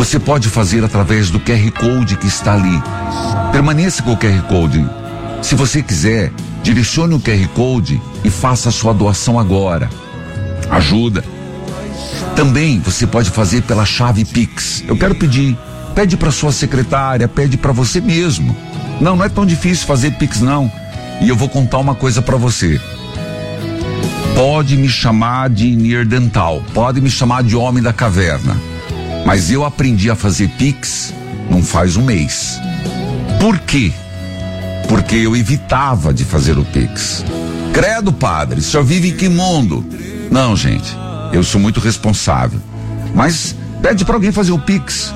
Você pode fazer através do QR Code que está ali. Permaneça com o QR Code. Se você quiser, direcione o QR Code e faça a sua doação agora. Ajuda. Também você pode fazer pela chave Pix. Eu quero pedir, pede para sua secretária, pede para você mesmo. Não é tão difícil fazer Pix não. E eu vou contar uma coisa para você. Pode me chamar de Neandertal, pode me chamar de Homem da Caverna, mas eu aprendi a fazer Pix não faz um mês. Por quê? Porque eu evitava de fazer o Pix. Credo, padre, só vive em que mundo? Não, gente, eu sou muito responsável. Mas pede para alguém fazer o Pix.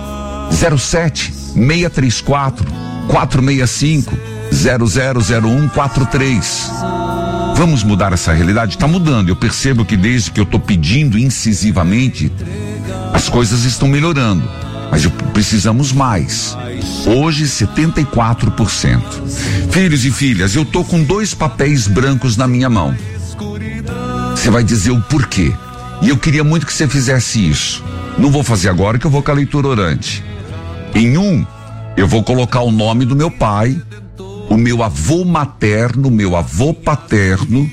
07-634-465-000143. Vamos mudar essa realidade? Está mudando. Eu percebo que desde que eu estou pedindo incisivamente, as coisas estão melhorando. Mas precisamos mais. Hoje, 74%. Filhos e filhas, eu estou com 2 papéis brancos na minha mão. Você vai dizer o porquê. E eu queria muito que você fizesse isso. Não vou fazer agora, que eu vou com a leitura orante. Em um, eu vou colocar o nome do meu pai, o meu avô materno, o meu avô paterno,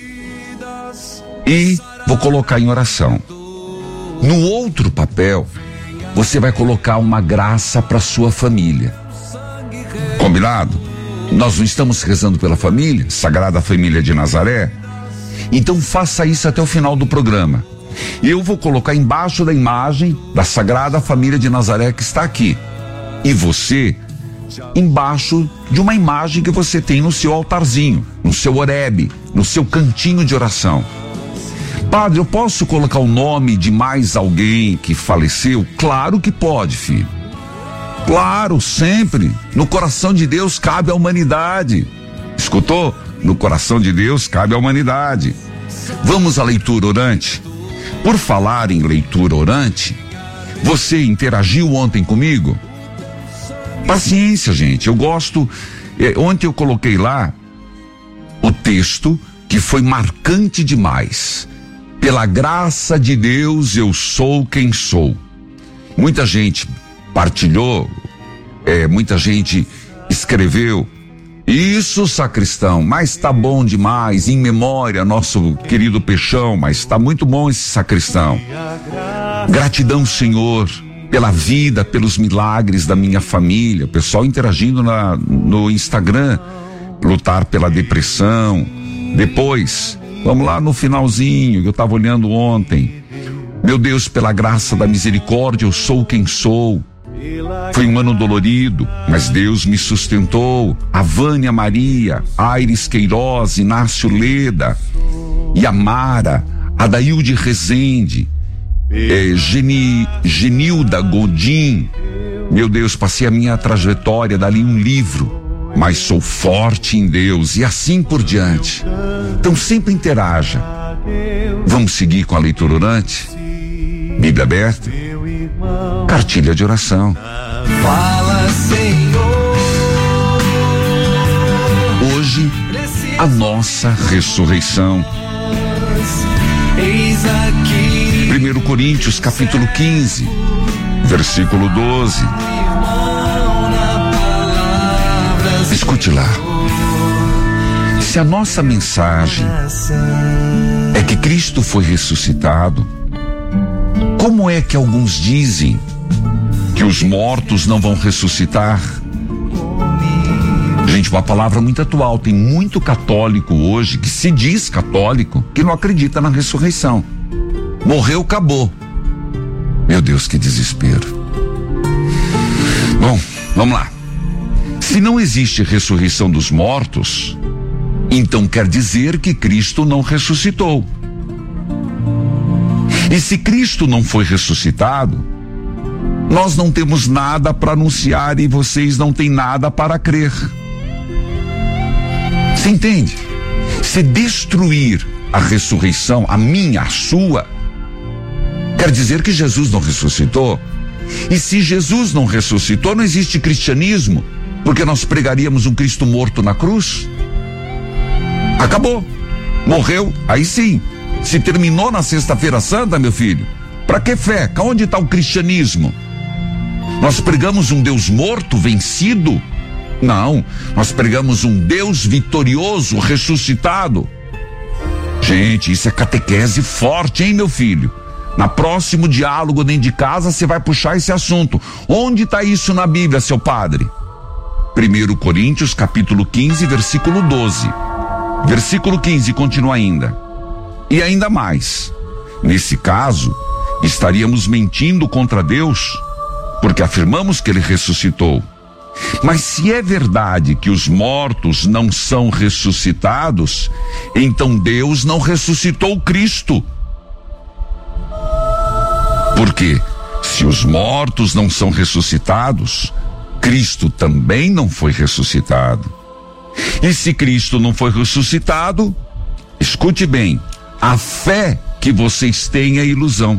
e vou colocar em oração. No outro papel, você vai colocar uma graça para sua família. Combinado? Nós não estamos rezando pela família, Sagrada Família de Nazaré? Então faça isso até o final do programa. Eu vou colocar embaixo da imagem da Sagrada Família de Nazaré que está aqui. E você embaixo de uma imagem que você tem no seu altarzinho, no seu oreb, no seu cantinho de oração. Padre, eu posso colocar o nome de mais alguém que faleceu? Claro que pode, filho. Claro, sempre. No coração de Deus cabe a humanidade. Escutou? No coração de Deus cabe a humanidade. Vamos à leitura orante? Por falar em leitura orante, você interagiu ontem comigo? Paciência, gente, eu gosto. Ontem eu coloquei lá o texto que foi marcante demais. Pela graça de Deus eu sou quem sou. Muita gente partilhou, muita gente escreveu. Isso, sacristão, mas tá bom demais, em memória, nosso querido Peixão, mas tá muito bom esse sacristão. Gratidão, Senhor, pela vida, pelos milagres da minha família, o pessoal interagindo no Instagram, lutar pela depressão. Depois, vamos lá no finalzinho, que eu estava olhando ontem. Meu Deus, pela graça da misericórdia, eu sou quem sou. Foi um ano dolorido, mas Deus me sustentou. A Vânia Maria, Aires Queiroz, Inácio Leda, Yamara, Adailde Rezende, Genilda Godin. Meu Deus, passei a minha trajetória, dali um livro, mas sou forte em Deus, e assim por diante. Então sempre interaja. Vamos seguir com a leitura orante? Bíblia aberta, cartilha de oração. Fala, Senhor. Hoje, a nossa ressurreição. 1 Coríntios capítulo 15, versículo 12. Escute lá. Se a nossa mensagem é que Cristo foi ressuscitado, como é que alguns dizem que os mortos não vão ressuscitar? Gente, uma palavra muito atual. Tem muito católico hoje que se diz católico que não acredita na ressurreição. Morreu, acabou. Meu Deus, que desespero. Bom, vamos lá. Se não existe ressurreição dos mortos, então quer dizer que Cristo não ressuscitou. E se Cristo não foi ressuscitado, nós não temos nada para anunciar e vocês não têm nada para crer. Você entende? Se destruir a ressurreição, a minha, a sua, quer dizer que Jesus não ressuscitou. E se Jesus não ressuscitou, não existe cristianismo, porque nós pregaríamos um Cristo morto na cruz. Acabou. Morreu, aí sim. Se terminou na Sexta-feira Santa, meu filho, para que fé? Onde está o cristianismo? Nós pregamos um Deus morto, vencido? Não, nós pregamos um Deus vitorioso, ressuscitado. Gente, isso é catequese forte, hein, meu filho? Na próximo diálogo dentro de casa você vai puxar esse assunto. Onde está isso na Bíblia, seu padre? 1 Coríntios capítulo 15, versículo 12. Versículo 15 continua ainda. E ainda mais, nesse caso, estaríamos mentindo contra Deus, porque afirmamos que ele ressuscitou. Mas se é verdade que os mortos não são ressuscitados, então Deus não ressuscitou Cristo. Porque se os mortos não são ressuscitados, Cristo também não foi ressuscitado. E se Cristo não foi ressuscitado, escute bem, a fé que vocês têm é ilusão.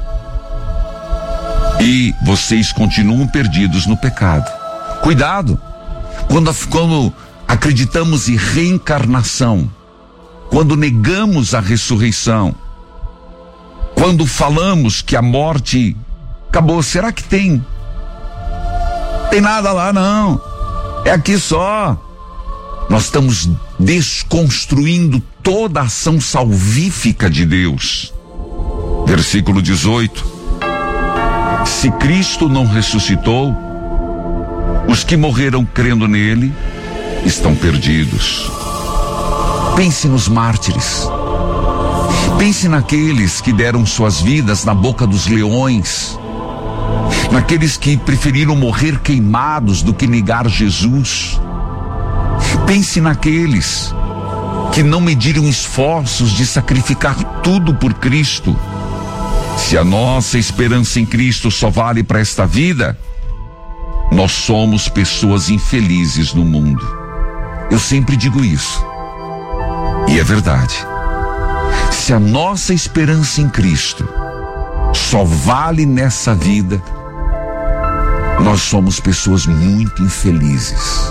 E vocês continuam perdidos no pecado. Cuidado, quando acreditamos em reencarnação, quando negamos a ressurreição, quando falamos que a morte acabou, será que tem? Tem nada lá não, é aqui só. Nós estamos desconstruindo toda a ação salvífica de Deus. Versículo 18. Se Cristo não ressuscitou, os que morreram crendo nele estão perdidos. Pense nos mártires. Pense naqueles que deram suas vidas na boca dos leões. Naqueles que preferiram morrer queimados do que negar Jesus. Pense naqueles que não mediram esforços de sacrificar tudo por Cristo. Se a nossa esperança em Cristo só vale para esta vida, nós somos pessoas infelizes no mundo. Eu sempre digo isso. E é verdade. Se a nossa esperança em Cristo só vale nessa vida, nós somos pessoas muito infelizes.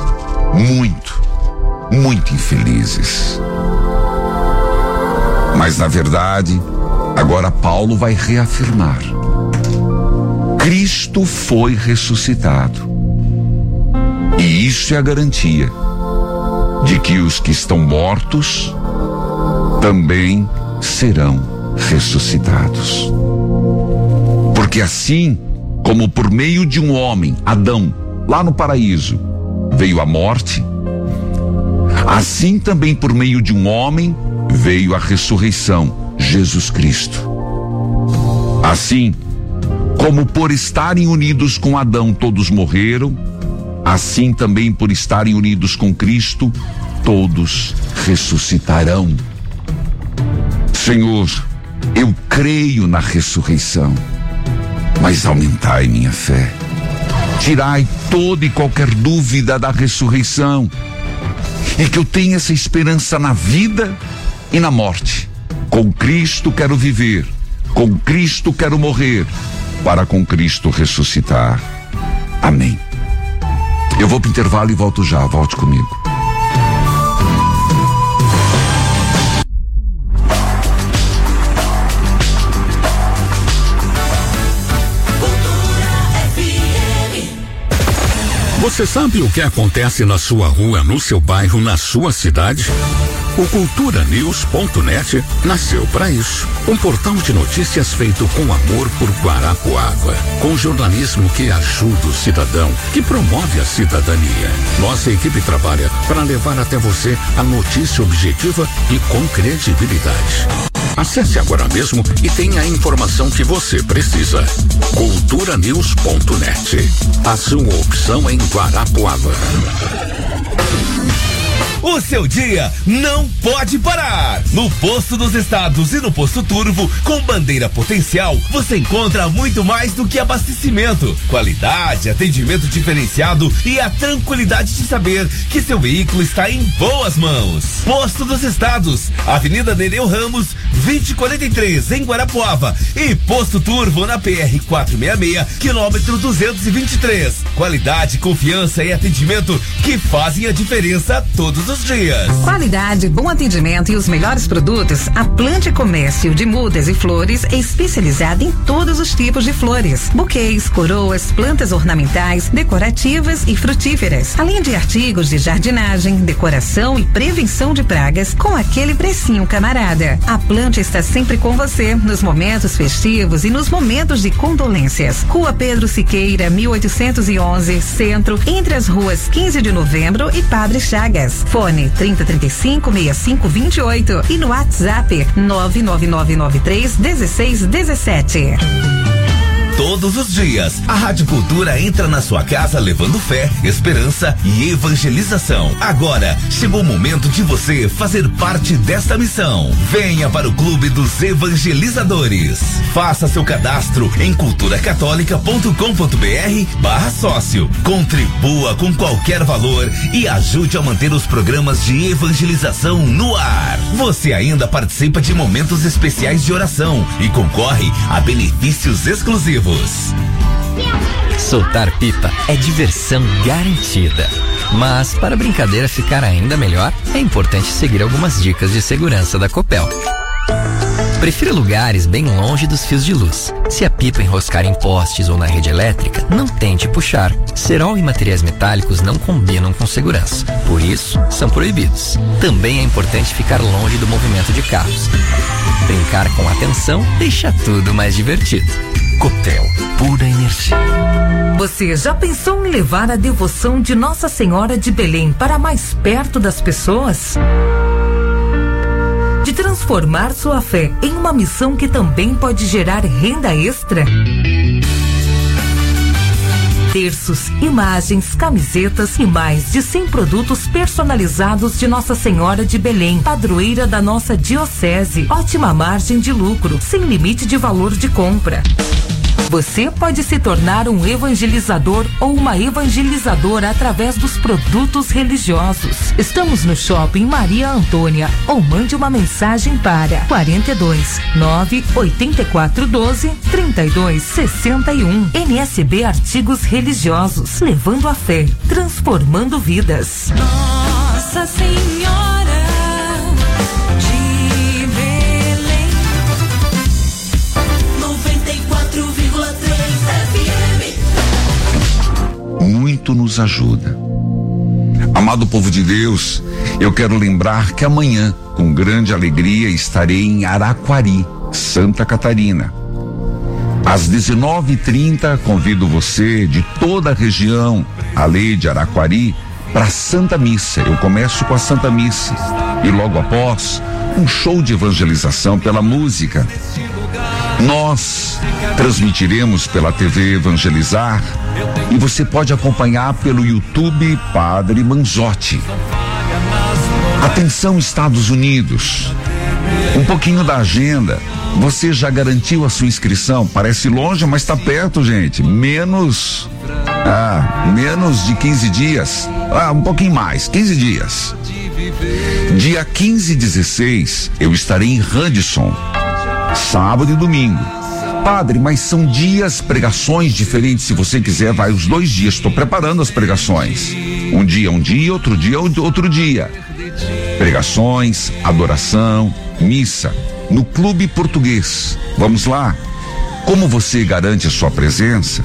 Muito infelizes. Mas na verdade, agora Paulo vai reafirmar: Cristo foi ressuscitado. E isso é a garantia de que os que estão mortos também serão ressuscitados. Porque assim como por meio de um homem, Adão, lá no paraíso, veio a morte, assim também por meio de um homem veio a ressurreição, Jesus Cristo. Assim como por estarem unidos com Adão todos morreram, assim também por estarem unidos com Cristo todos ressuscitarão. Senhor, eu creio na ressurreição, mas aumentai minha fé. Tirai toda e qualquer dúvida da ressurreição, e que eu tenha essa esperança na vida e na morte. Com Cristo quero viver, com Cristo quero morrer, para com Cristo ressuscitar. Amém. Eu vou para o intervalo e volto já, volte comigo. Você sabe o que acontece na sua rua, no seu bairro, na sua cidade? O culturanews.net nasceu para isso. Um portal de notícias feito com amor por Guarapuava, com jornalismo que ajuda o cidadão, que promove a cidadania. Nossa equipe trabalha para levar até você a notícia objetiva e com credibilidade. Acesse agora mesmo e tenha a informação que você precisa. culturanews.net. A sua opção em Guarapuava. O seu dia não pode parar. No Posto dos Estados e no Posto Turvo, com bandeira potencial, você encontra muito mais do que abastecimento, qualidade, atendimento diferenciado e a tranquilidade de saber que seu veículo está em boas mãos. Posto dos Estados, Avenida Nereu Ramos, 2043, em Guarapuava, e Posto Turvo na PR 466, quilômetro 223. Qualidade, confiança e atendimento que fazem a diferença todos os os dias. Qualidade, bom atendimento e os melhores produtos. A Plante Comércio de Mudas e Flores é especializada em todos os tipos de flores, buquês, coroas, plantas ornamentais, decorativas e frutíferas, além de artigos de jardinagem, decoração e prevenção de pragas com aquele precinho camarada. A Plante está sempre com você nos momentos festivos e nos momentos de condolências. Rua Pedro Siqueira, 1811, Centro, entre as ruas 15 de Novembro e Padre Chagas. Fone 3035-6528 e no WhatsApp 99993-1617. Todos os dias, a Rádio Cultura entra na sua casa levando fé, esperança e evangelização. Agora, chegou o momento de você fazer parte desta missão. Venha para o Clube dos Evangelizadores. Faça seu cadastro em culturacatólica.com.br/sócio. Contribua com qualquer valor e ajude a manter os programas de evangelização no ar. Você ainda participa de momentos especiais de oração e concorre a benefícios exclusivos. Soltar pipa é diversão garantida. Mas para a brincadeira ficar ainda melhor, é importante seguir algumas dicas de segurança da Copel. Prefira lugares bem longe dos fios de luz. Se a pipa enroscar em postes ou na rede elétrica, não tente puxar. Cerol e materiais metálicos não combinam com segurança. Por isso, são proibidos. Também é importante ficar longe do movimento de carros. Brincar com atenção deixa tudo mais divertido. Copel, pura energia. Você já pensou em levar a devoção de Nossa Senhora de Belém para mais perto das pessoas? De transformar sua fé em uma missão que também pode gerar renda extra? Terços, imagens, camisetas e mais de 100 produtos personalizados de Nossa Senhora de Belém, padroeira da nossa diocese. Ótima margem de lucro, sem limite de valor de compra. Você pode se tornar um evangelizador ou uma evangelizadora através dos produtos religiosos. Estamos no Shopping Maria Antônia ou mande uma mensagem para 42 98412 3261. NSB Artigos Religiosos, levando a fé, transformando vidas. Nossa Senhora de Belém, 94,3 FM. Muito nos ajuda. Amado povo de Deus, eu quero lembrar que amanhã, com grande alegria, estarei em Araquari, Santa Catarina. Às 19h30, convido você de toda a região, além de Araquari, para a Santa Missa. Eu começo com a Santa Missa e logo após, um show de evangelização pela música. Nós transmitiremos pela TV Evangelizar e você pode acompanhar pelo YouTube Padre Manzotti. Atenção, Estados Unidos. Um pouquinho da agenda. Você já garantiu a sua inscrição? Parece longe, mas está perto, gente. Menos de 15 dias. Um pouquinho mais, 15 dias. Dia 15 e 16, eu estarei em Radisson. Sábado e domingo. Padre, mas são dias, pregações diferentes. Se você quiser, vai os 2 dias. Estou preparando as pregações. Um dia, outro dia, outro dia. Pregações, adoração, missa. No Clube Português. Vamos lá. Como você garante a sua presença?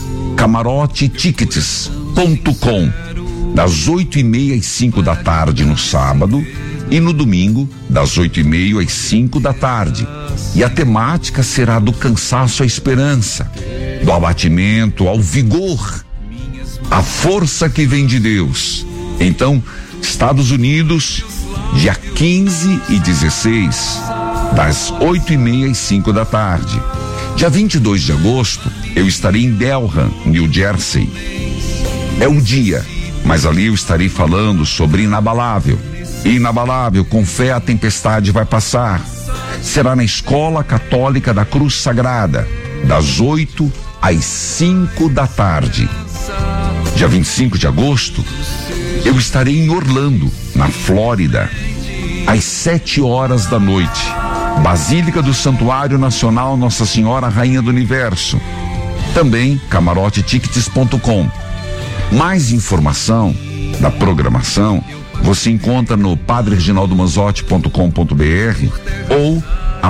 CamaroteTickets.com. Das 8h30 às 5 da tarde no sábado e no domingo das 8h30 às 5 da tarde. E a temática será do cansaço à esperança, do abatimento ao vigor, a força que vem de Deus. Então, Estados Unidos, dia 15 e 16, das 8h30 às 5 da tarde. Dia 22 de agosto, eu estarei em Delham, New Jersey. É um dia, mas ali eu estarei falando sobre inabalável. Inabalável, com fé a tempestade vai passar. Será na Escola Católica da Cruz Sagrada, das 8 às 5 da tarde. Dia 25 de agosto, eu estarei em Orlando, na Flórida, às 7 horas da noite. Basílica do Santuário Nacional Nossa Senhora Rainha do Universo. Também CamaroteTickets.com. Mais informação da programação você encontra no padrereginaldomanzotti.com.br ou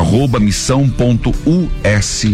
@missão.usa.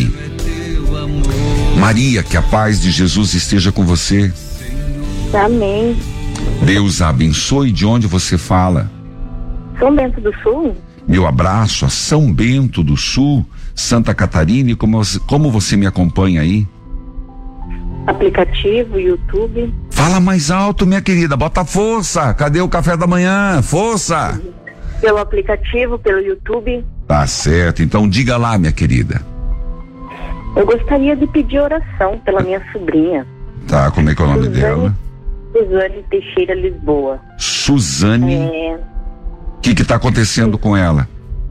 Maria, que a paz de Jesus esteja com você. Amém. Deus a abençoe. De onde você fala? São Bento do Sul. Meu abraço a São Bento do Sul, Santa Catarina. E como você me acompanha aí? Aplicativo, YouTube. Fala mais alto, minha querida, bota força. Cadê o café da manhã? Força. Pelo aplicativo, pelo YouTube. Tá certo, então diga lá, minha querida. Eu gostaria de pedir oração pela minha sobrinha. Tá, como é que é o nome dela? Suzane Teixeira Lisboa. Suzane. O que tá acontecendo com ela?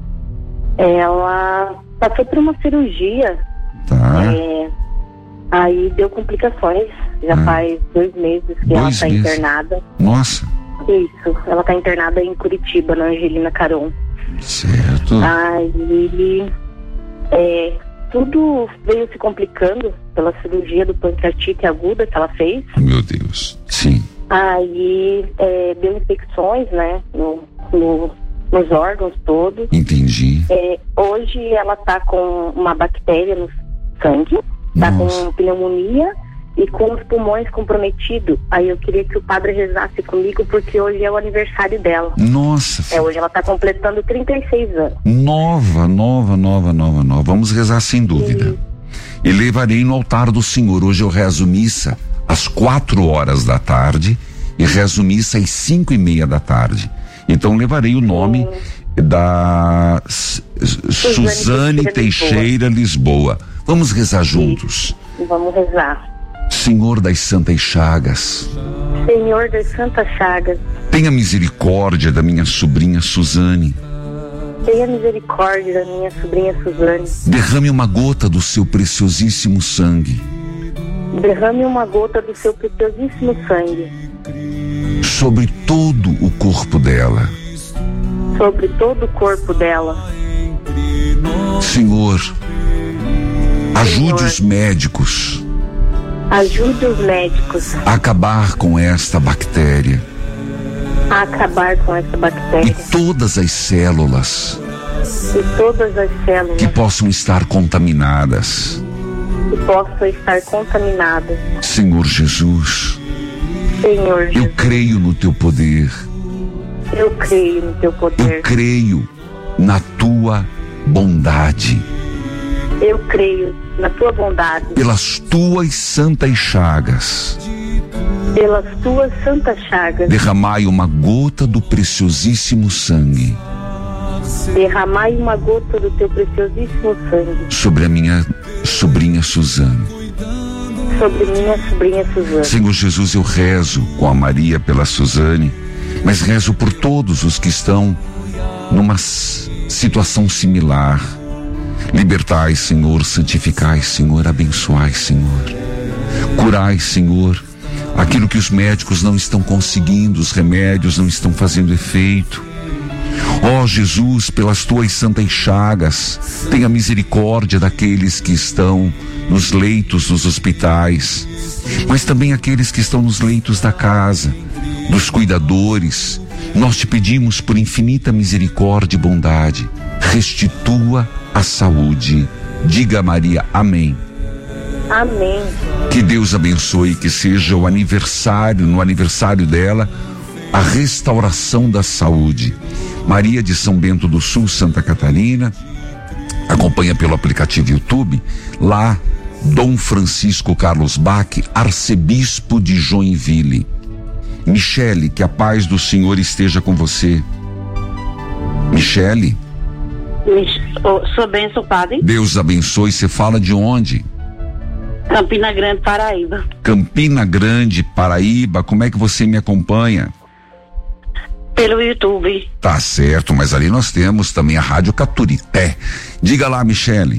Ela passou por uma cirurgia. Tá. Aí deu complicações. Já faz 2 meses que ela tá internada. Nossa. Isso, ela tá internada em Curitiba, na Angelina Caron. Certo. Aí tudo veio se complicando pela cirurgia do pancreatite aguda que ela fez. Meu Deus, sim. Aí deu infecções, né, nos órgãos todos. Entendi. Hoje ela tá com uma bactéria no sangue, tá com pneumonia e com os pulmões comprometidos. Aí eu queria que o padre rezasse comigo, porque hoje é o aniversário dela. Nossa. Hoje ela tá completando 36 anos. Nova. Vamos rezar sem dúvida. E levarei no altar do Senhor. Hoje eu rezo missa às 4h da tarde e rezo missa às 5h30 da tarde. Então levarei o nome da Suzane Teixeira Lisboa. Vamos rezar juntos. Vamos rezar. Senhor das Santas Chagas. Senhor das Santas Chagas. Tenha misericórdia da minha sobrinha Suzane. Tenha misericórdia da minha sobrinha Suzane. Derrame uma gota do seu preciosíssimo sangue. Derrame uma gota do seu preciosíssimo sangue. Sobre todo o corpo dela. Sobre todo o corpo dela. Senhor, ajude os médicos. Ajude os médicos a acabar com esta bactéria. A acabar com essa bactéria. E todas as células. E todas as células. Que possam estar contaminadas. Que possam estar contaminadas. Senhor Jesus. Senhor Jesus. Eu creio no teu poder. Eu creio no teu poder. Eu creio na tua bondade. Eu creio na tua bondade. Pelas tuas santas chagas. Pelas tuas santas chagas. Derramai uma gota do preciosíssimo sangue. Derramai uma gota do teu preciosíssimo sangue. Sobre a minha sobrinha Suzane. Sobre minha sobrinha Suzane. Senhor Jesus, eu rezo com a Maria pela Suzane, mas rezo por todos os que estão numa situação similar. Libertai, Senhor, santificai, Senhor, abençoai, Senhor. Curai, Senhor, aquilo que os médicos não estão conseguindo, os remédios não estão fazendo efeito. Ó Jesus, pelas tuas santas chagas, tenha misericórdia daqueles que estão nos leitos dos hospitais, mas também aqueles que estão nos leitos da casa, dos cuidadores. Nós te pedimos por infinita misericórdia e bondade, restitua a saúde. Diga, Maria, amém. Amém. Que Deus abençoe, que seja no aniversário dela, a restauração da saúde. Maria de São Bento do Sul, Santa Catarina, acompanha pelo aplicativo YouTube, lá Dom Francisco Carlos Bach, arcebispo de Joinville. Michele, que a paz do Senhor esteja com você. Michele? Sou bênção, padre. Deus abençoe. Você fala de onde? Campina Grande, Paraíba. Campina Grande, Paraíba. Como é que você me acompanha? Pelo YouTube. Tá certo, mas ali nós temos também a Rádio Caturité. Diga lá, Michele.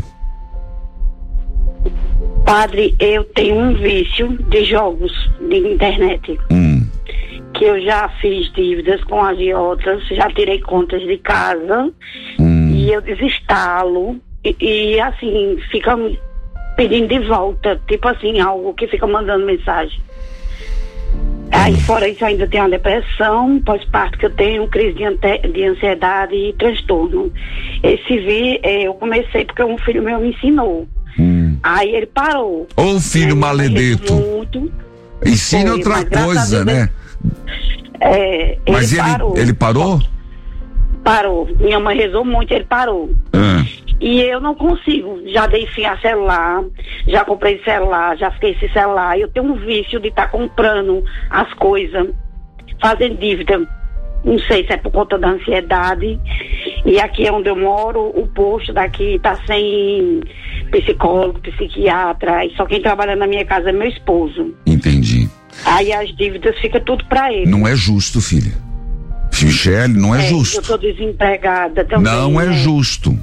Padre, eu tenho um vício de jogos de internet. Que eu já fiz dívidas com agiotas, já tirei contas de casa e eu desinstalo e assim, fica pedindo de volta, tipo assim, algo que fica mandando mensagem. Aí, fora isso, eu ainda tenho uma depressão pós-parto que eu tenho, crise de ansiedade e transtorno. Eu comecei porque um filho meu me ensinou. Aí ele parou. Ô filho maledeto. Muito. Ensina outra coisa, né? Mas ele parou? Parou. Minha mãe rezou muito, ele parou. E eu não consigo. Já dei fim a celular, já comprei celular, já fiquei sem celular. Eu tenho um vício de estar comprando as coisas, fazendo dívida. Não sei se é por conta da ansiedade. E aqui onde eu moro, o posto daqui tá sem psicólogo, psiquiatra. E só quem trabalha na minha casa é meu esposo. Entendi. Aí as dívidas ficam tudo pra ele. Não é justo, filha. Michele, não é justo. Eu tô desempregada também. Não é justo.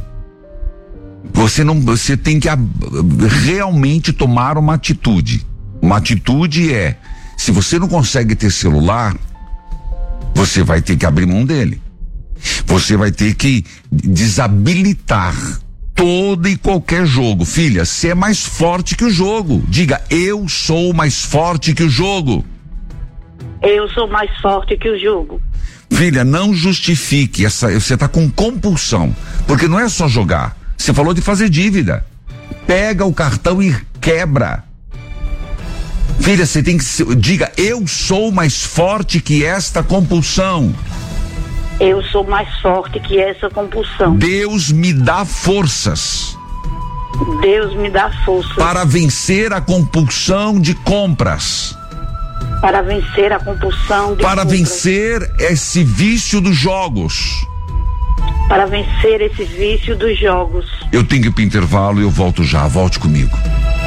Você tem que realmente tomar uma atitude. Uma atitude é, se você não consegue ter celular, você vai ter que abrir mão dele. Você vai ter que desabilitar todo e qualquer jogo. Filha, você é mais forte que o jogo. Diga, eu sou mais forte que o jogo. Eu sou mais forte que o jogo. Filha, não justifique você tá com compulsão, porque não é só jogar. Você falou de fazer dívida. Pega o cartão e quebra. Filha, você tem que diga, eu sou mais forte que esta compulsão. Eu sou mais forte que essa compulsão. Deus me dá forças. Deus me dá forças. Para vencer a compulsão de compras. Para vencer a compulsão de compras. Vencer esse vício dos jogos. Para vencer esse vício dos jogos. Eu tenho que ir para o intervalo e eu volto já. Volte comigo.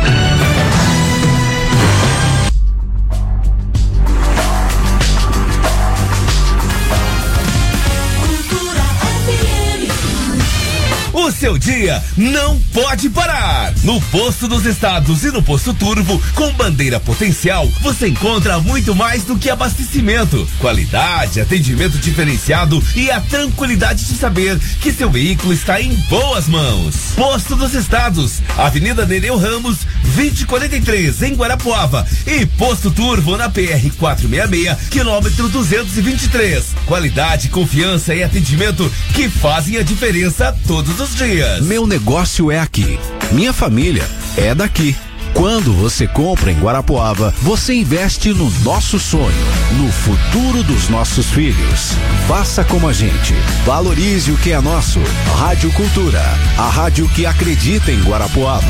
O seu dia não pode parar. No Posto dos Estados e no Posto Turvo, com bandeira potencial, você encontra muito mais do que abastecimento, qualidade, atendimento diferenciado e a tranquilidade de saber que seu veículo está em boas mãos. Posto dos Estados, Avenida Nereu Ramos, 2043, em Guarapuava, e Posto Turvo na PR 466, quilômetro 223. Qualidade, confiança e atendimento que fazem a diferença todos os dias. Meu negócio é aqui. Minha família é daqui. Quando você compra em Guarapuava, você investe no nosso sonho, no futuro dos nossos filhos. Faça como a gente. Valorize o que é nosso. Rádio Cultura, a rádio que acredita em Guarapuava.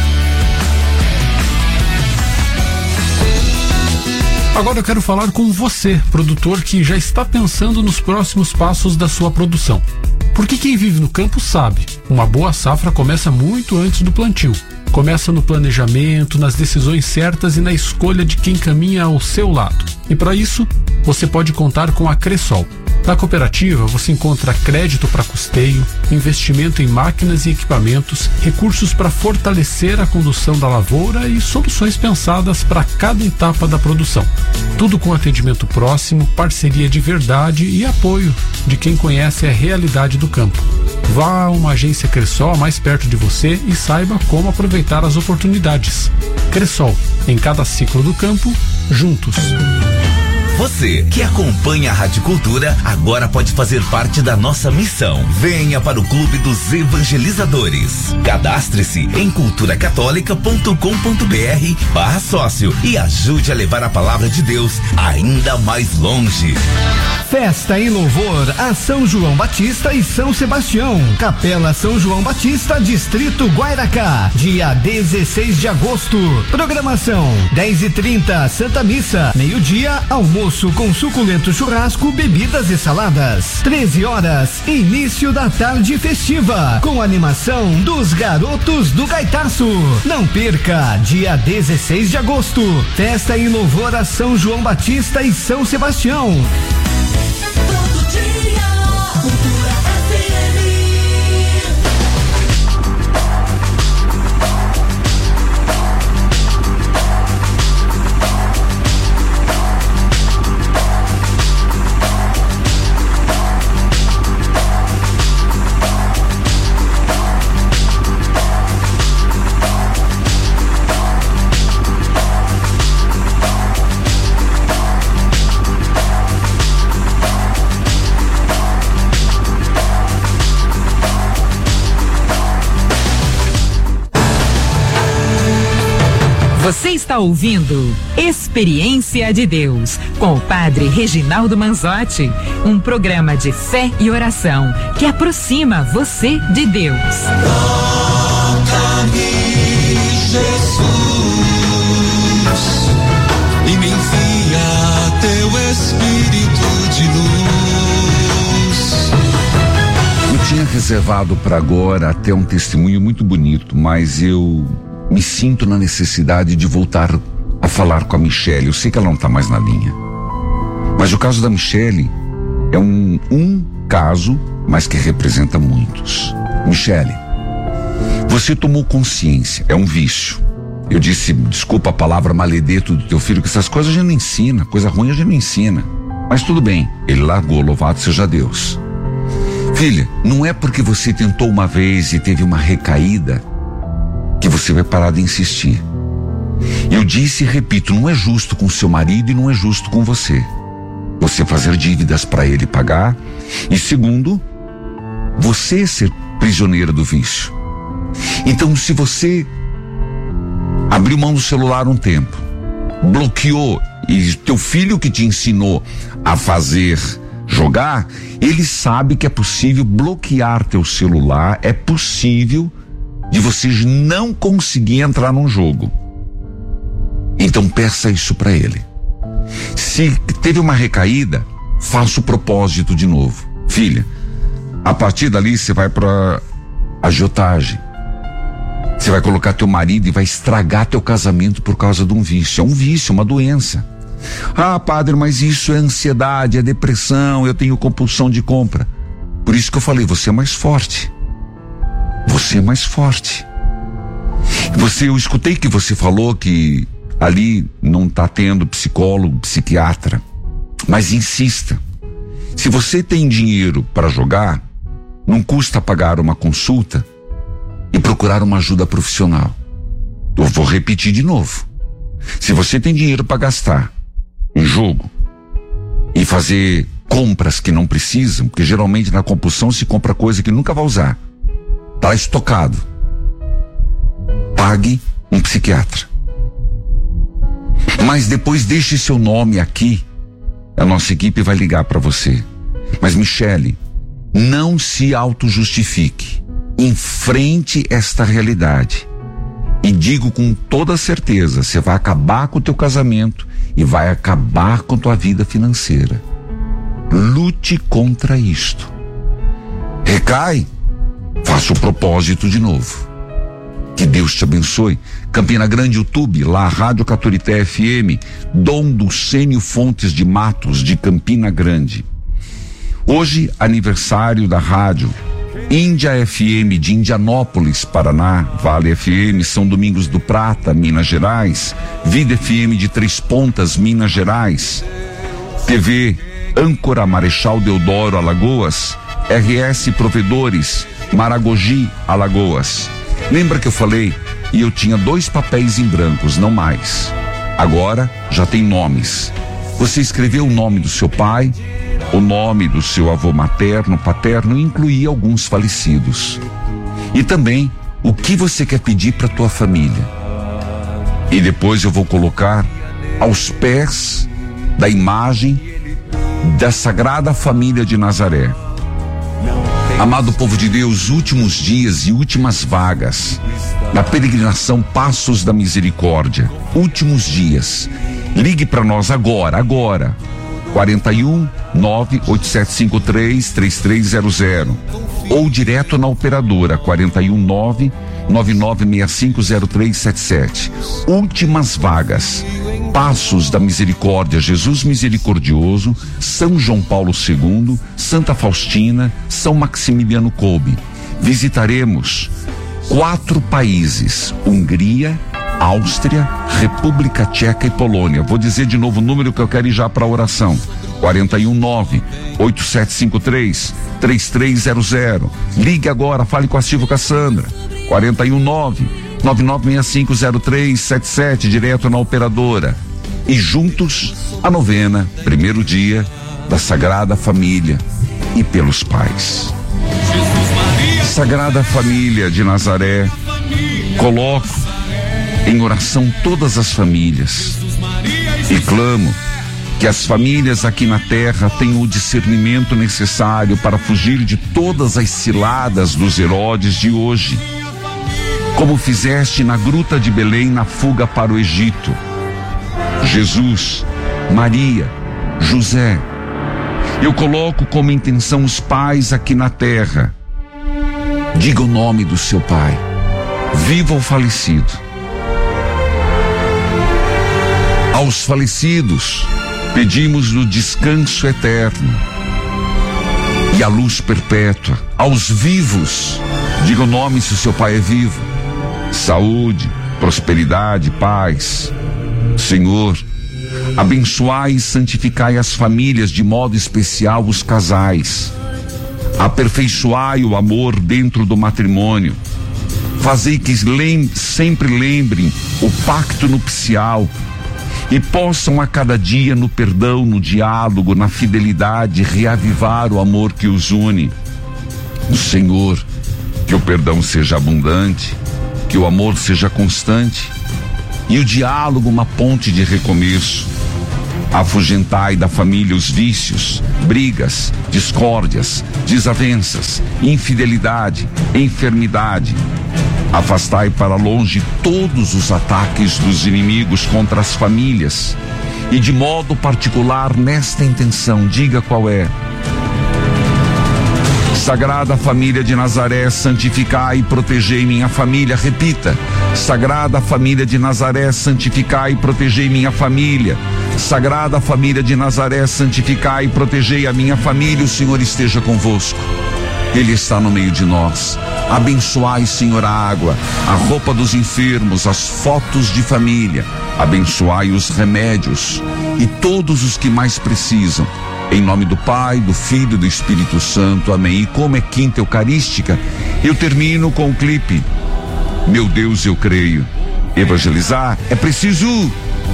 Agora eu quero falar com você, produtor que já está pensando nos próximos passos da sua produção. Porque quem vive no campo sabe, uma boa safra começa muito antes do plantio. Começa no planejamento, nas decisões certas e na escolha de quem caminha ao seu lado. E para isso, você pode contar com a Cressol. Na cooperativa, você encontra crédito para custeio, investimento em máquinas e equipamentos, recursos para fortalecer a condução da lavoura e soluções pensadas para cada etapa da produção. Tudo com atendimento próximo, parceria de verdade e apoio de quem conhece a realidade do campo. Vá a uma agência Cressol mais perto de você e saiba como aproveitar as oportunidades. Cressol, em cada ciclo do campo, juntos. Você que acompanha a Rádio Cultura agora pode fazer parte da nossa missão. Venha para o Clube dos Evangelizadores. Cadastre-se em culturacatólica.com.br/sócio e ajude a levar a palavra de Deus ainda mais longe. Festa em louvor a São João Batista e São Sebastião. Capela São João Batista, Distrito Guairacá. Dia 16 de agosto. Programação: 10h30, Santa Missa. Meio-dia, almoço com suculento churrasco, bebidas e saladas. 13 horas, início da tarde festiva, com animação dos Garotos do Gaitaço. Não perca, dia 16 de agosto. Festa em louvor a São João Batista e São Sebastião. Todo dia, Cultura FM. está ouvindo Experiência de Deus, com o Padre Reginaldo Manzotti, um programa de fé e oração que aproxima você de Deus. Toca-me, Jesus, e me envia teu Espírito de luz. Eu tinha reservado para agora até um testemunho muito bonito, mas eu me sinto na necessidade de voltar a falar com a Michele. Eu sei que ela não está mais na linha, mas o caso da Michele é um caso, mas que representa muitos. Michele, você tomou consciência, é um vício. Eu disse, desculpa a palavra maledeto do teu filho, que essas coisas a gente não ensina, coisa ruim a gente não ensina. Mas tudo bem, ele largou, louvado seja Deus. Filha, não é porque você tentou uma vez e teve uma recaída que você vai parar de insistir. Eu disse e repito, não é justo com seu marido e não é justo com você. Você fazer dívidas para ele pagar e segundo, você ser prisioneira do vício. Então, se você abriu mão do celular um tempo, bloqueou e teu filho que te ensinou a fazer jogar, ele sabe que é possível bloquear teu celular, é possível de vocês não conseguir entrar num jogo. Então peça isso para ele. Se teve uma recaída, faça o propósito de novo. Filha, a partir dali você vai para agiotagem. Você vai colocar teu marido e vai estragar teu casamento por causa de um vício. É um vício, uma doença. Ah, padre, mas isso é ansiedade, é depressão, eu tenho compulsão de compra. Por isso que eu falei, você é mais forte. Você é mais forte. Eu escutei que você falou que ali não está tendo psicólogo, psiquiatra, mas insista. Se você tem dinheiro para jogar, não custa pagar uma consulta e procurar uma ajuda profissional. Eu vou repetir de novo. Se você tem dinheiro para gastar em jogo e fazer compras que não precisam, porque geralmente na compulsão se compra coisa que nunca vai usar, tá estocado, pague um psiquiatra. Mas depois deixe seu nome aqui, a nossa equipe vai ligar para você. Mas Michele, não se auto-justifique. Enfrente esta realidade. E digo com toda certeza, você vai acabar com o teu casamento e vai acabar com tua vida financeira. Lute contra isto. Recai, faça o propósito de novo. Que Deus te abençoe. Campina Grande, YouTube, lá Rádio Caturité FM, Dom Ducênio Fontes de Matos, de Campina Grande. Hoje, aniversário da rádio Índia FM de Indianópolis, Paraná, Vale FM, São Domingos do Prata, Minas Gerais, Vida FM de Três Pontas, Minas Gerais, TV Âncora Marechal Deodoro, Alagoas, RS Provedores, Maragogi, Alagoas. Lembra que eu falei? E eu tinha 2 papéis em brancos, não mais. Agora já tem nomes. Você escreveu o nome do seu pai, o nome do seu avô materno, paterno e incluía alguns falecidos. E também o que você quer pedir para tua família. E depois eu vou colocar aos pés da imagem da Sagrada Família de Nazaré. Amado povo de Deus, últimos dias e últimas vagas na peregrinação Passos da Misericórdia. Últimos dias. Ligue para nós agora. 41 98753 3300 ou direto na operadora 41 999650377. Últimas vagas. Passos da Misericórdia, Jesus Misericordioso, São João Paulo II, Santa Faustina, São Maximiliano Kolbe. Visitaremos 4 países: Hungria, Áustria, República Tcheca e Polônia. Vou dizer de novo o número que eu quero ir já para a oração: 41 98753 3300. Ligue agora, fale com a Silvia Cassandra. 41 99650377, direto na operadora. E juntos a novena, primeiro dia da Sagrada Família e pelos pais. Sagrada Família de Nazaré, coloco em oração todas as famílias e clamo que as famílias aqui na terra tenham o discernimento necessário para fugir de todas as ciladas dos Herodes de hoje, como fizeste na gruta de Belém na fuga para o Egito. Jesus, Maria, José, eu coloco como intenção os pais aqui na terra. Diga o nome do seu pai, vivo ou falecido. Aos falecidos, pedimos o descanso eterno e a luz perpétua. Aos vivos, diga o nome se o seu pai é vivo. Saúde, prosperidade, paz. Senhor, abençoai e santificai as famílias, de modo especial os casais. Aperfeiçoai o amor dentro do matrimônio. Fazei que sempre lembrem o pacto nupcial e possam a cada dia, no perdão, no diálogo, na fidelidade, reavivar o amor que os une. Senhor, que o perdão seja abundante, que o amor seja constante e o diálogo uma ponte de recomeço. Afugentai da família os vícios, brigas, discórdias, desavenças, infidelidade, enfermidade. Afastai para longe todos os ataques dos inimigos contra as famílias e de modo particular nesta intenção, diga qual é. Sagrada Família de Nazaré, santificai e protegei minha família. Repita: Sagrada Família de Nazaré, santificai e protegei minha família. Sagrada Família de Nazaré, santificai e protegei a minha família. O Senhor esteja convosco, Ele está no meio de nós. Abençoai, Senhor, a água, a roupa dos enfermos, as fotos de família. Abençoai os remédios e todos os que mais precisam. Em nome do Pai, do Filho e do Espírito Santo. Amém. E como é quinta eucarística, eu termino com o clipe Meu Deus, eu creio. Evangelizar é preciso.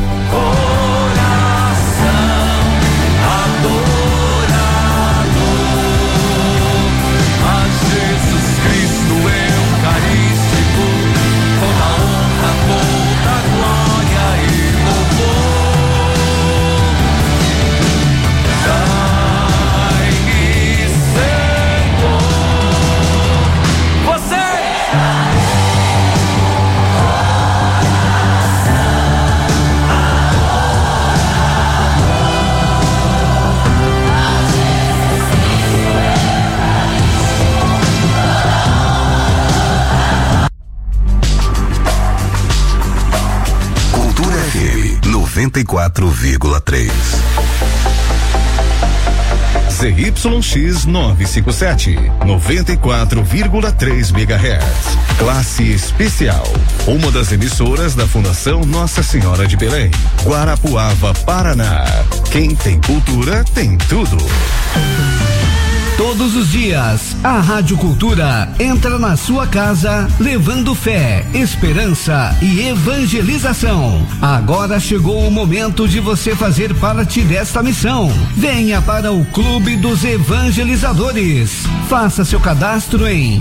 Cultura FM 94,3. ZYX 957, 94,3 MHz. Classe especial. Uma das emissoras da Fundação Nossa Senhora de Belém, Guarapuava, Paraná. Quem tem cultura tem tudo. Todos os dias, a Rádio Cultura entra na sua casa levando fé, esperança e evangelização. Agora chegou o momento de você fazer parte desta missão. Venha para o Clube dos Evangelizadores. Faça seu cadastro em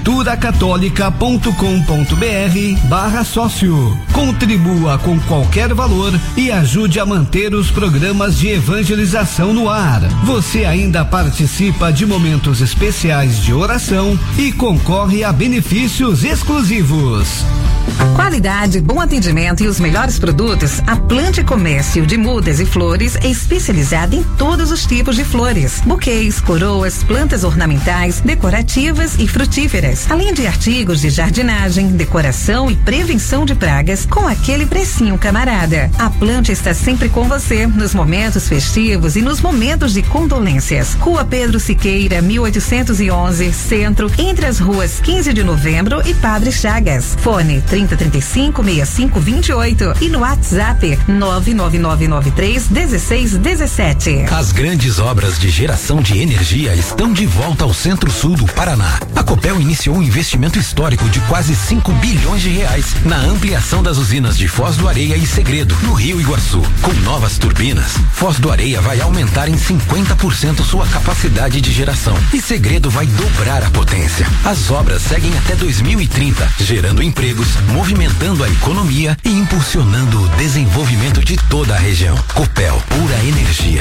culturacatólica.com.br/sócio. Contribua com qualquer valor e ajude a manter os programas de evangelização no ar. Você ainda participa de momentos especiais de oração e concorre a benefícios exclusivos. Qualidade, bom atendimento e os melhores produtos. A Plante Comércio de Mudas e Flores é especializada em todos os tipos de flores, buquês, coroas, plantas ornamentais, decorativas e frutíferas, além de artigos de jardinagem, decoração e prevenção de pragas com aquele precinho camarada. A Plante está sempre com você nos momentos festivos e nos momentos de condolências. Rua Pedro Siqueira, 1811, Centro, entre as ruas 15 de Novembro e Padre Chagas. Fone 3035-6528 e no WhatsApp 99993-1617. As grandes obras de geração de energia estão de volta ao Centro-Sul do Paraná. A Copel iniciou um investimento histórico de quase 5 bilhões de reais na ampliação das usinas de Foz do Areia e Segredo, no Rio Iguaçu. Com novas turbinas, Foz do Areia vai aumentar em 50% sua capacidade de geração e Segredo vai dobrar a potência. As obras seguem até 2030, gerando empregos, movimentando a economia e impulsionando o desenvolvimento de toda a região. Copel, pura energia.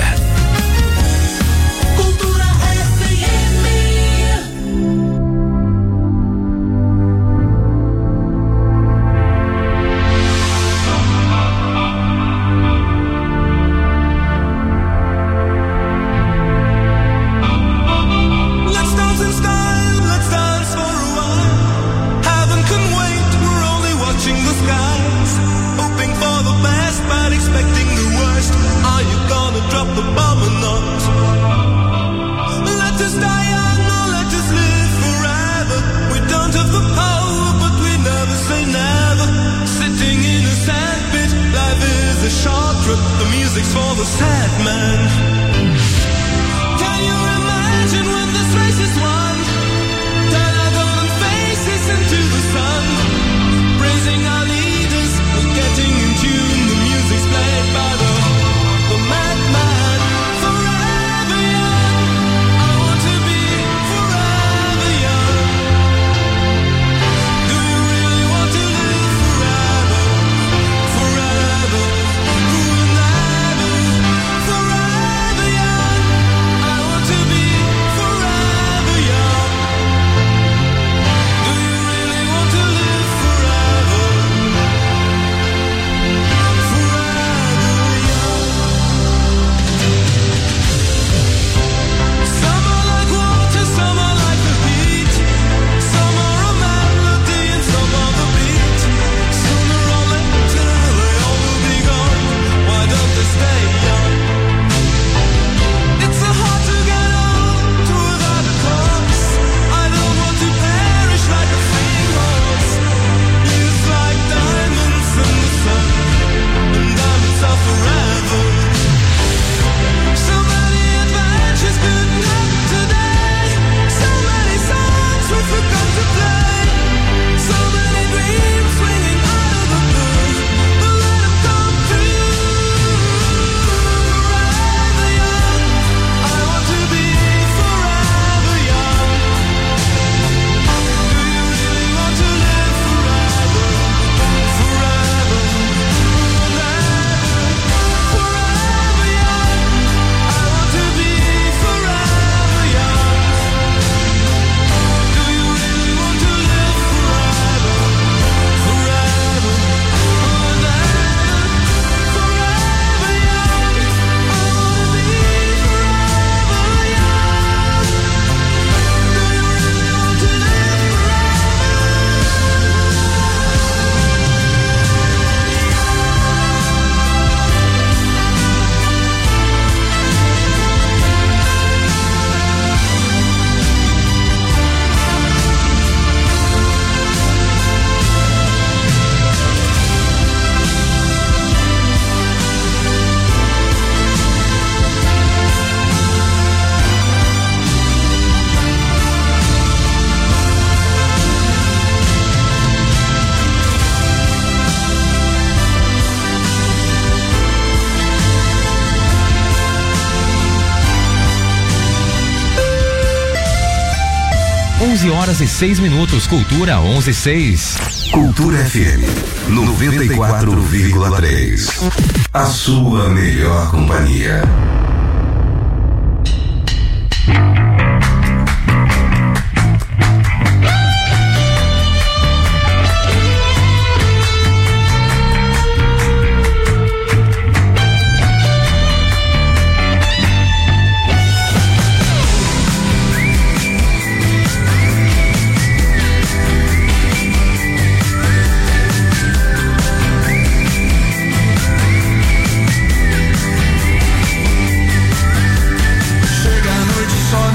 Horas e 6 minutos, Cultura 11:06. Cultura FM 94,3. A sua melhor companhia. Só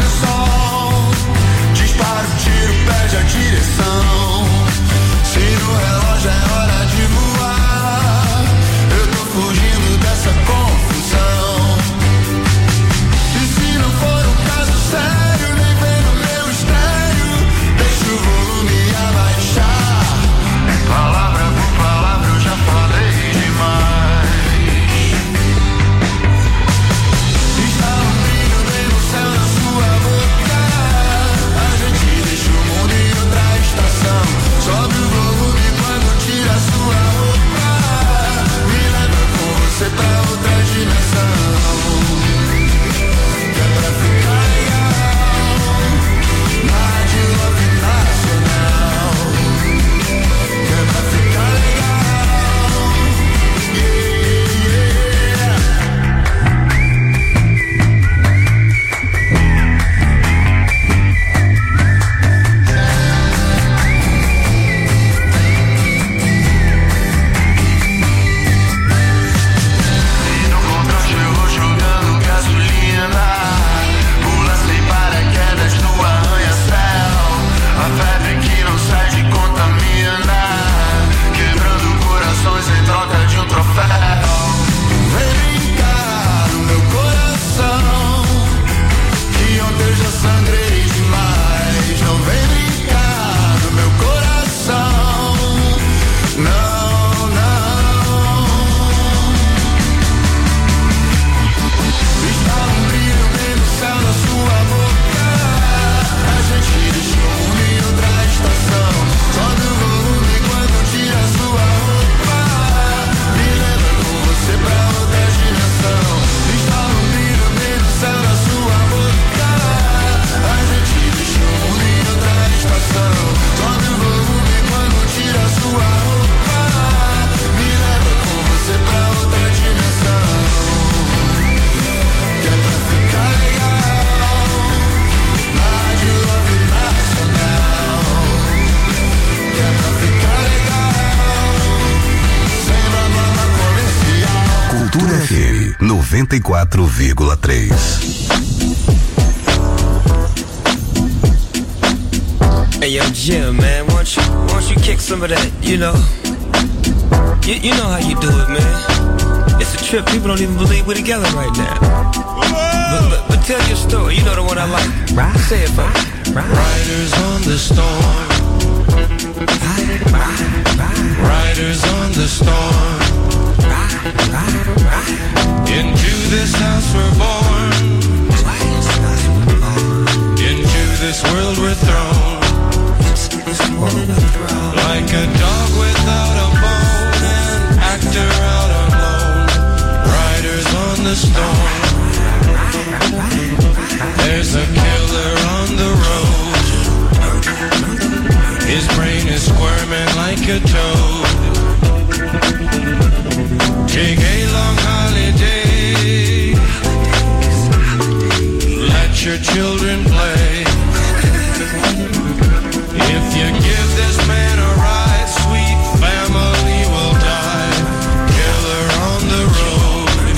FM 94,3. Hey yo, Jim, man, why don't you kick some of that, you know? You know how you do it, man. It's a trip, people don't even believe we're together right now. But tell your story, you know the one I like. Right. Say it for me. Riders on the storm. Riders on the storm. Into this house we're born. Into this world we're thrown. Like a dog without a bone, an actor out alone. Riders on the storm. There's a killer on the road. His brain is squirming like a toad. Take a long holiday. Let your children play. If you give this man a ride, sweet family will die. Killer on the road.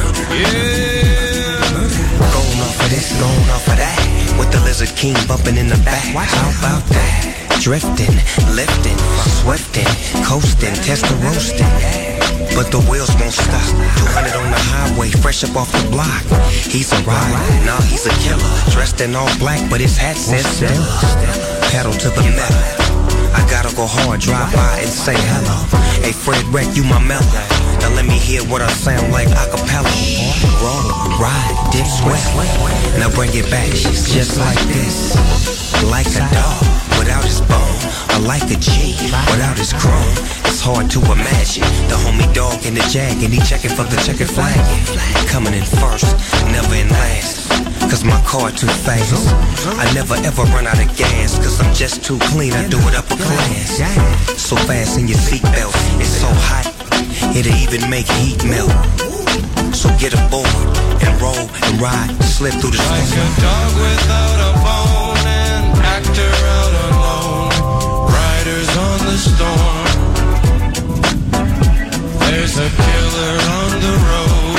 Yeah. Going off of this, going off of that. With the Lizard King bumping in the back. How about that? Drifting, lifting, swifting, coasting, test roasting. But the wheels won't stop. 200 on the highway, fresh up off the block. He's a rider, nah, he's a killer. Dressed in all black, but his hat says Stella. Pedal to the metal. I gotta go hard, drive by and say hello. Hey Fred Wreck, you my mellow. Now let me hear what I sound like a cappella. Roll, ride, dip, sweat. Now bring it back, just like this. Like a dog without his bone, or like a G without his chrome. It's hard to imagine the homie dog in the jag, and he checking for the checkered flag. Coming in first, never in last. Cause my car too fast. I never ever run out of gas. Cause I'm just too clean, I do it upper class. So fast in your seatbelt, it's so hot, it'll even make heat melt. So get aboard and roll and ride, slip through the storm. Like a dog without a bone, an actor out alone. Riders on the storm. There's a killer on the road.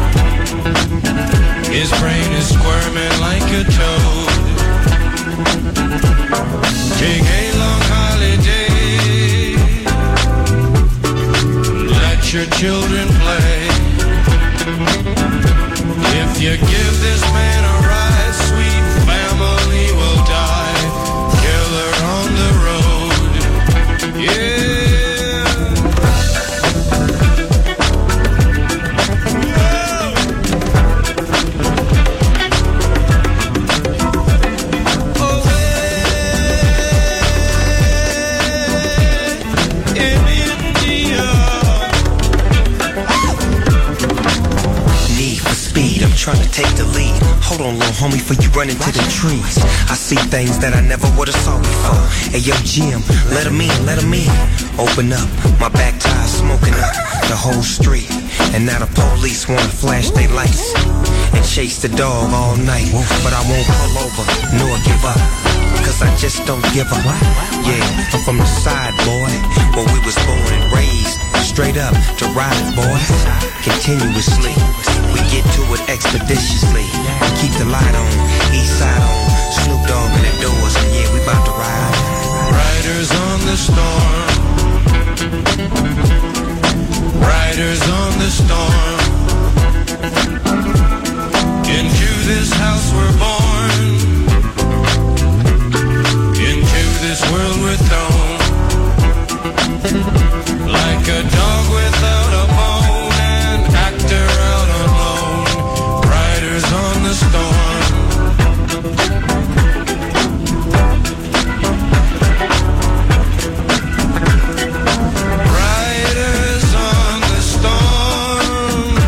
His brain is squirming like a toad. Take a long holiday. Let your children play. If you give this man a ride, sweet family will die. Killer on the road. Yeah. Trying to take the lead. Hold on, little homie, before you run into the trees. I see things that I never would've saw before. Hey, yo, Jim, let him in, let him in. Open up, my back tire smoking up the whole street. And now the police wanna flash their lights and chase the dog all night. But I won't pull over, nor give up. Cause I just don't give up. Yeah, I'm from the side, boy, where we was born and raised. Straight up to ride, boy, continuously. We get to it expeditiously. Keep the light on, east side on. Snoop Dogg in the doors, and yeah, we bout to ride. Riders on the storm. Riders on the storm. Into this house we're born. Into this world we're thrown. Like a dog without a bone, an actor out alone. Riders on the storm. Riders on the storm.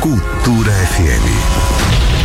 Cultura FM.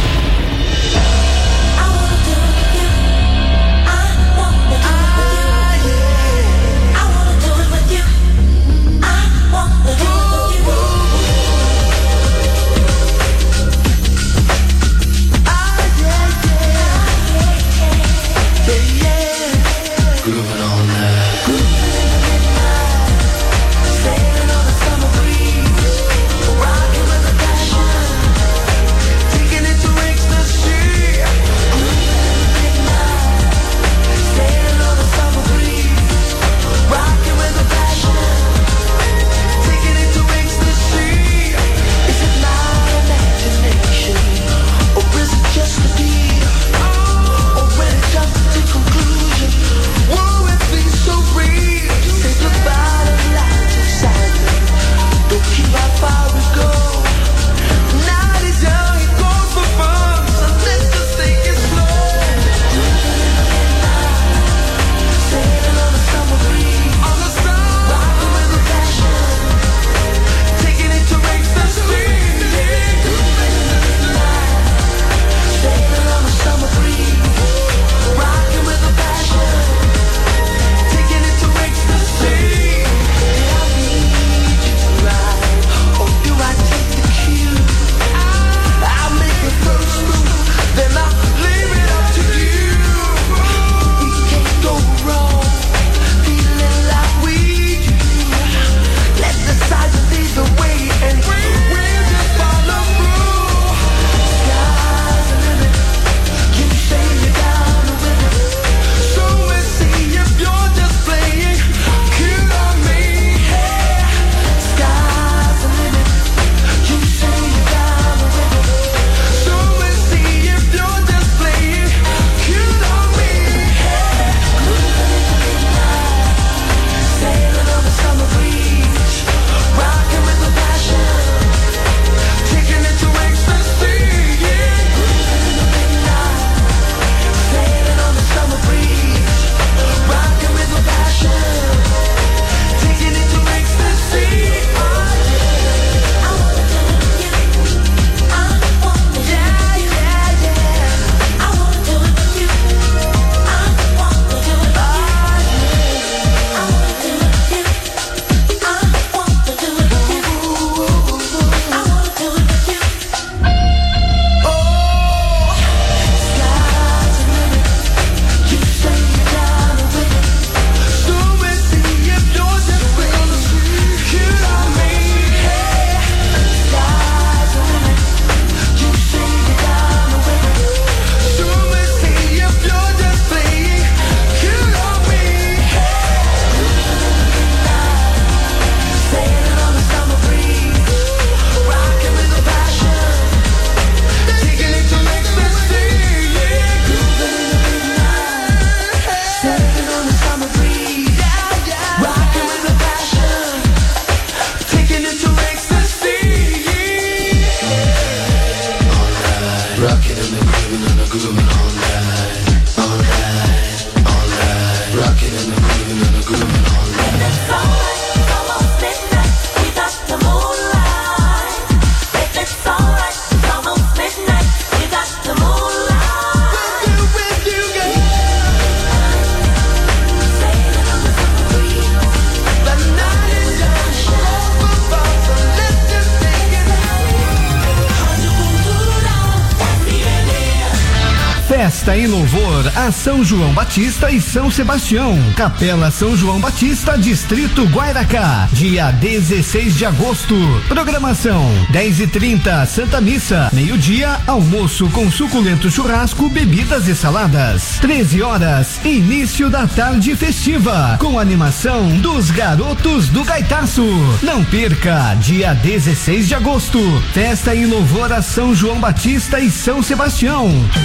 Festa em louvor a São João Batista e São Sebastião. Capela São João Batista, Distrito Guairacá. Dia 16 de agosto. Programação: 10h30, Santa Missa. Meio-dia, almoço com suculento churrasco, bebidas e saladas. 13 horas, início da tarde festiva, com animação dos Garotos do Gaitaço. Não perca, dia 16 de agosto. Festa em louvor a São João Batista e São Sebastião.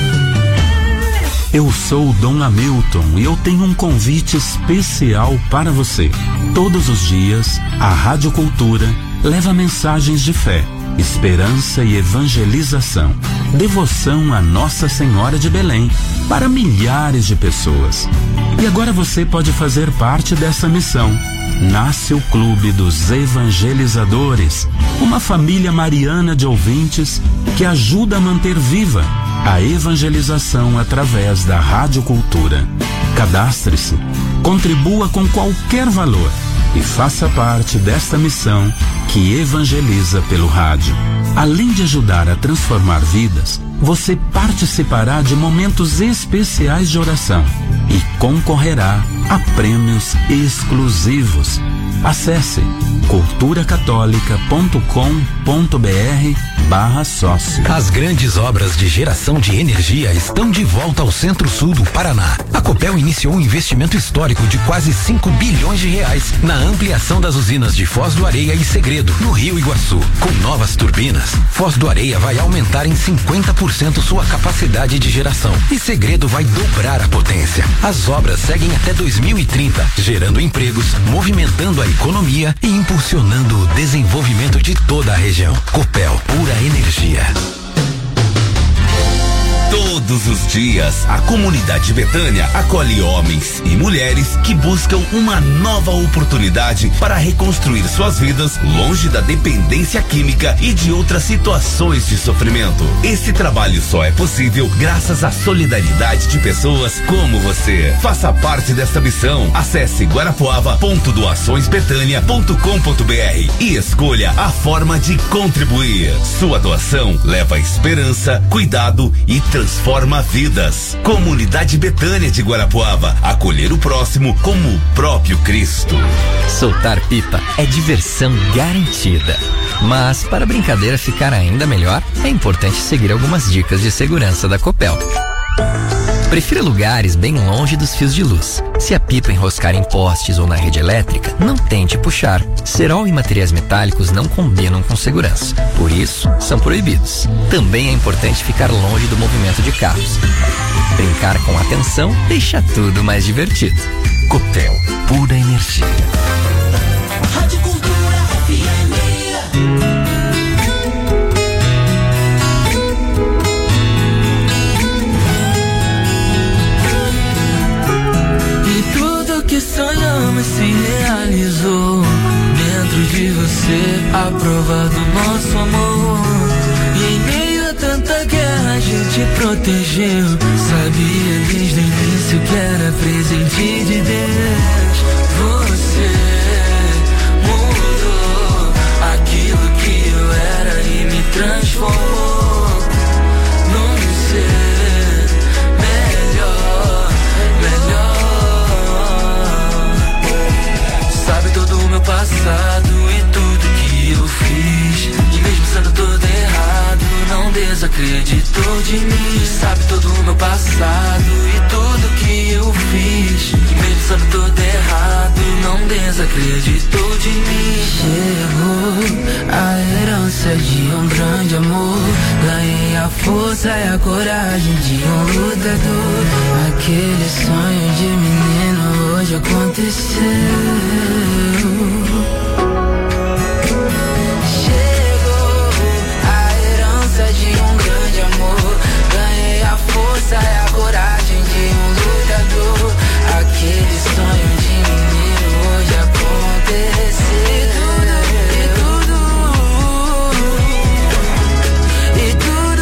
Eu sou o Dom Hamilton e eu tenho um convite especial para você. Todos os dias, a Rádio Cultura leva mensagens de fé, esperança e evangelização, devoção a Nossa Senhora de Belém para milhares de pessoas. E agora você pode fazer parte dessa missão. nasce o Clube dos Evangelizadores, uma família mariana de ouvintes que ajuda a manter viva a evangelização através da Rádio Cultura. Cadastre-se, contribua com qualquer valor e faça parte desta missão que evangeliza pelo rádio. Além de ajudar a transformar vidas, você participará de momentos especiais de oração e concorrerá a prêmios exclusivos. Acesse culturacatólica.com.br/sócio. As grandes obras de geração de energia estão de volta ao centro-sul do Paraná. A Copel iniciou um investimento histórico de quase 5 bilhões de reais na ampliação das usinas de Foz do Areia e Segredo, no Rio Iguaçu. Com novas turbinas, Foz do Areia vai aumentar em 50% sua capacidade de geração e Segredo vai dobrar a potência. As obras seguem até 2030, gerando empregos, movimentando a economia e impulsionando o desenvolvimento de toda a região. Copel, pura energia. Todos os dias, a comunidade Betânia acolhe homens e mulheres que buscam uma nova oportunidade para reconstruir suas vidas longe da dependência química e de outras situações de sofrimento. Esse trabalho só é possível graças à solidariedade de pessoas como você. Faça parte desta missão. Acesse guarapuava.doaçõesbetania.com.br e escolha a forma de contribuir. Sua doação leva esperança, cuidado e transforma vidas. Comunidade Betânia de Guarapuava, acolher o próximo como o próprio Cristo. Soltar pipa é diversão garantida. Mas para a brincadeira ficar ainda melhor, é importante seguir algumas dicas de segurança da Copel. Prefira lugares bem longe dos fios de luz. Se a pipa enroscar em postes ou na rede elétrica, não tente puxar. Cerol e materiais metálicos não combinam com segurança. Por isso, são proibidos. Também é importante ficar longe do movimento de carros. Brincar com atenção deixa tudo mais divertido. Copel, pura energia. Rádio Cultura FM. Que sonhamos se realizou dentro de você, a prova do nosso amor. E em meio a tanta guerra a gente protegeu. Sabia desde o início que era presente de Deus. Você mudou aquilo que eu era e me transformou num ser melhor, melhor. Sabe todo o meu passado e tudo que eu fiz. E mesmo sendo todo errado, não desacreditou de mim. Sabe todo o meu passado e tudo que eu fiz. E mesmo sendo todo errado, não desacreditou de mim. Chegou a herança de um grande amor. Ganhei a força e a coragem de um lutador. Aquele sonho de menino hoje aconteceu.